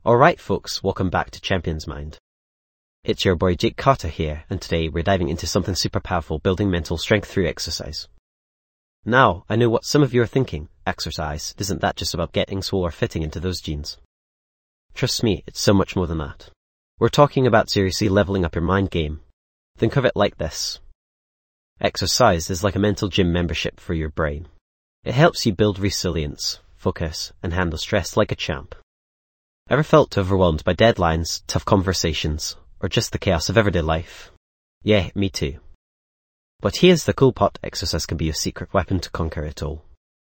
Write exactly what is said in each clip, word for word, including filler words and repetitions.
Alright folks, welcome back to Champions Mind. It's your boy Jake Carter here, and today we're diving into something super powerful, building mental strength through exercise. Now, I know what some of you are thinking, exercise, isn't that just about getting swole or fitting into those jeans? Trust me, it's so much more than that. We're talking about seriously leveling up your mind game. Think of it like this. Exercise is like a mental gym membership for your brain. It helps you build resilience, focus, and handle stress like a champ. Ever felt overwhelmed by deadlines, tough conversations, or just the chaos of everyday life? Yeah, me too. But here's the cool part, exercise can be your secret weapon to conquer it all.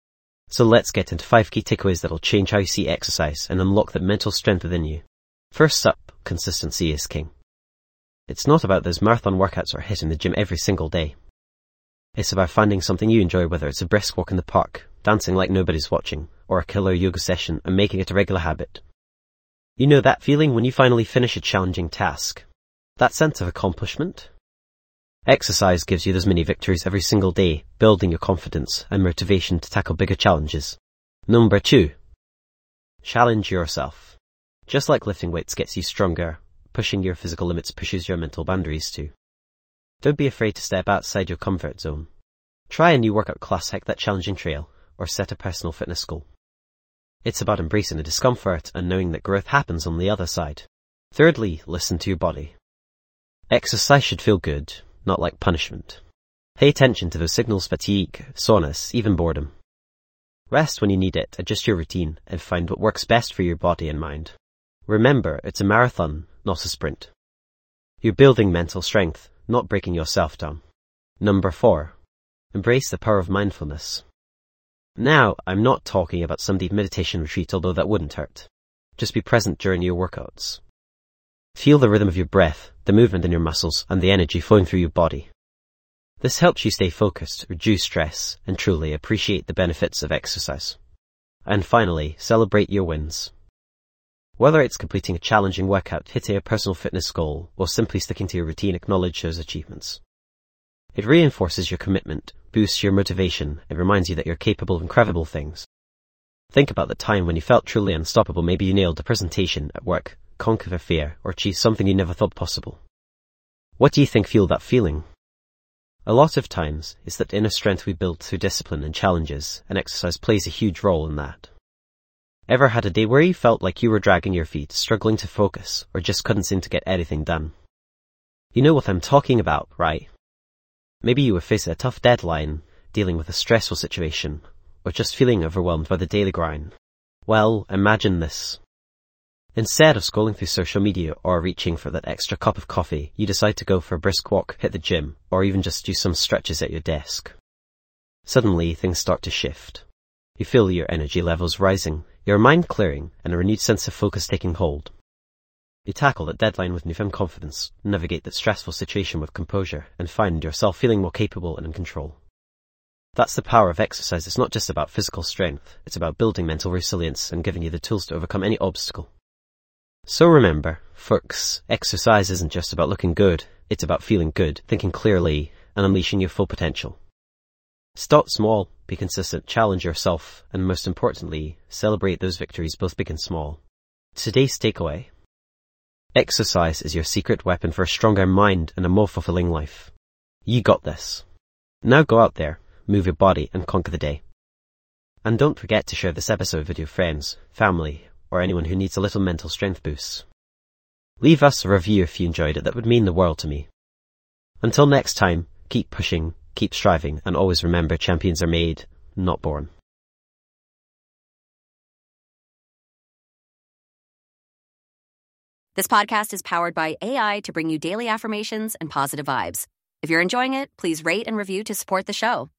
So let's get into five key takeaways that'll change how you see exercise and unlock that mental strength within you. First up, consistency is king. It's not about those marathon workouts or hitting the gym every single day. It's about finding something you enjoy, whether it's a brisk walk in the park, dancing like nobody's watching, or a killer yoga session, and making it a regular habit. You know that feeling when you finally finish a challenging task? That sense of accomplishment? Exercise gives you those mini victories every single day, building your confidence and motivation to tackle bigger challenges. Number two. Challenge yourself. Just like lifting weights gets you stronger, pushing your physical limits pushes your mental boundaries too. Don't be afraid to step outside your comfort zone. Try a new workout class, hike that challenging trail, or set a personal fitness goal. It's about embracing the discomfort and knowing that growth happens on the other side. Thirdly, listen to your body. Exercise should feel good, not like punishment. Pay attention to those signals: fatigue, soreness, even boredom. Rest when you need it, adjust your routine, and find what works best for your body and mind. Remember, it's a marathon, not a sprint. You're building mental strength, not breaking yourself down. Number four. Embrace the power of mindfulness. Now, I'm not talking about some deep meditation retreat, although that wouldn't hurt. Just be present during your workouts. Feel the rhythm of your breath, the movement in your muscles, and the energy flowing through your body. This helps you stay focused, reduce stress, and truly appreciate the benefits of exercise. And finally, celebrate your wins. Whether it's completing a challenging workout, hitting a personal fitness goal, or simply sticking to your routine, acknowledge those achievements. It reinforces your commitment, boosts your motivation, and reminds you that you're capable of incredible things. Think about the time when you felt truly unstoppable. Maybe you nailed a presentation at work, conquered a fear, or achieved something you never thought possible. What do you think fueled that feeling? A lot of times, it's that inner strength we build through discipline and challenges, and exercise plays a huge role in that. Ever had a day where you felt like you were dragging your feet, struggling to focus, or just couldn't seem to get anything done? You know what I'm talking about, right? Maybe you were facing a tough deadline, dealing with a stressful situation, or just feeling overwhelmed by the daily grind. Well, imagine this. Instead of scrolling through social media or reaching for that extra cup of coffee, you decide to go for a brisk walk, hit the gym, or even just do some stretches at your desk. Suddenly, things start to shift. You feel your energy levels rising, your mind clearing, and a renewed sense of focus taking hold. You tackle that deadline with newfound confidence, navigate that stressful situation with composure, and find yourself feeling more capable and in control. That's the power of exercise. It's not just about physical strength, it's about building mental resilience and giving you the tools to overcome any obstacle. So remember, folks, exercise isn't just about looking good, it's about feeling good, thinking clearly, and unleashing your full potential. Start small, be consistent, challenge yourself, and most importantly, celebrate those victories, both big and small. Today's takeaway. Exercise is your secret weapon for a stronger mind and a more fulfilling life. You got this. Now go out there, move your body, and conquer the day. And don't forget to share this episode with your friends, family, or anyone who needs a little mental strength boost. Leave us a review if you enjoyed it, that would mean the world to me. Until next time, keep pushing, keep striving, and always remember, champions are made, not born. This podcast is powered by A I to bring you daily affirmations and positive vibes. If you're enjoying it, please rate and review to support the show.